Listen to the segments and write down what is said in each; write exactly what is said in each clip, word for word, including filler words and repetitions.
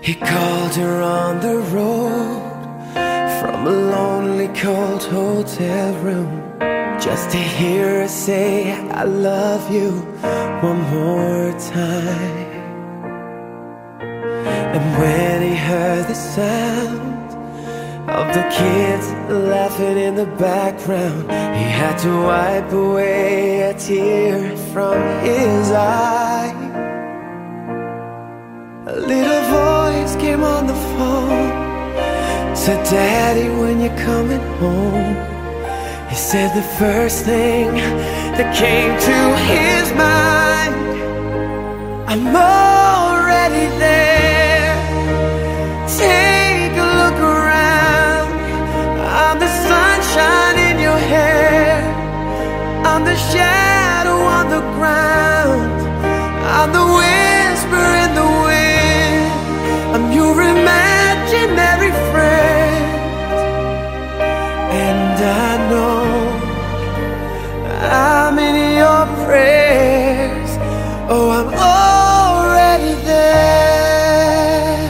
He called her on the road from a lonely, cold hotel room, just to hear her say, I love you one more time. And when he heard the sound of the kids laughing in the background, he had to wipe away a tear from his eye. A little voice came on the phone, said, Daddy, when you're coming home? He said the first thing that came to his mind, I'm already there. Take a look around. I'm the sunshine in your hair, I'm the shadow on the ground, I'm the whisper in the wind, I'm your imaginary friend. And I know I'm in your prayers. Oh, I'm already there.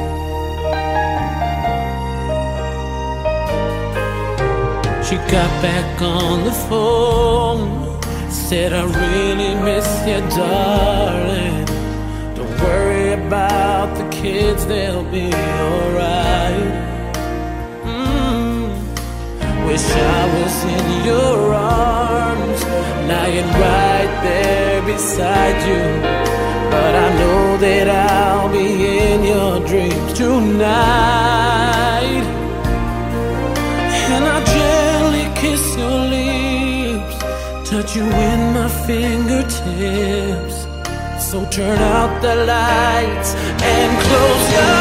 She got back on the phone, said, I really miss you, darling. Don't worry about the kids, they'll be alright. mm. Wish I was in your arms, lying right there beside you. But I know that I'll be in your dreams tonight. And I gently kiss your lips, touch you in my fingertips. So turn out the lights and close your eyes.